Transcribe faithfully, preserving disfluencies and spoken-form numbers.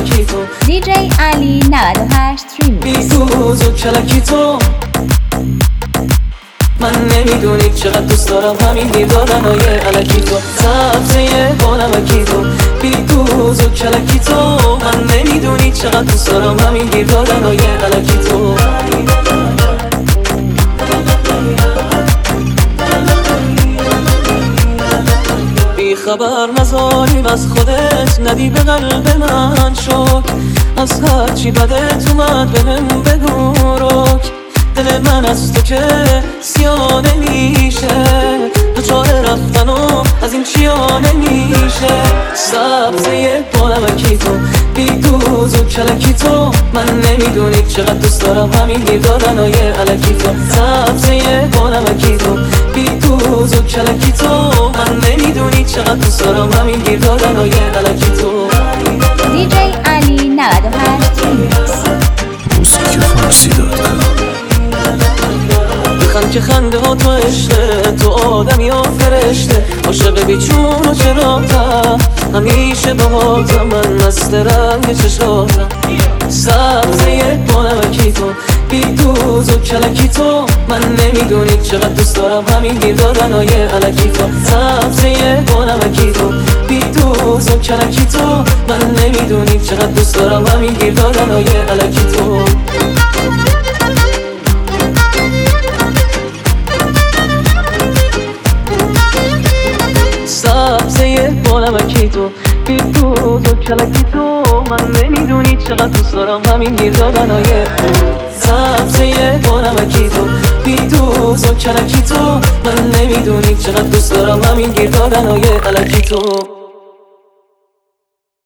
بانمکی تو دی جی علی نود و هشت ریمیکس. بیدوز و کلکی تو من نمیدونی چقدر دوست دارم همین دیدارنای علکی تو سبزه بانمکی تو بیدوز و کلکی تو من نمیدونی چقدر دوست دارم همین دیدارنای علکی تو بی خبر نذاریم از خودت ندی به قلب من شک از هرچی بدت اومد بهم بگو رک دل من از تو که سیاه نمیشه دوچار رفتن و از این چیا نمیشه سبزه بانمکی تو بیدوز و کلکی تو من نمیدونی چقدر دوست دارم همین دیدارنای علکی تو سبزه بانمکی تو بیدوز و کلکی تو من نمیدونی چقدر دوست دارم همین دیدارنای علکی تو دی جی علی نود و هشت ریمیکس. موسیقی فارسی دات کام. بخند که خنده ها تو عشقه تو آدمی یا فرشته عاشق بیچون و چراتم همیشه باهاتم من مست رنگ چشاتم سبزه بانمکی تو بیدوز و کلکی تو من نمیدونی چقدر دوست دارم همین دیدارنای علکی تو سبزه بانمکی تو بیدوز و کلکی تو من نمیدونی چقدر دوست دارم همین دیدارنای علکی تو سبزه بانمکی تو بیدوز و کلکی تو من نمیدونی چقدر دوست دارم همین گیر دادنای سبزه بانمکی تو بیدوز و کلکی تو من نمیدونی چقدر دوست دارم همین گیر دادنای علکی تو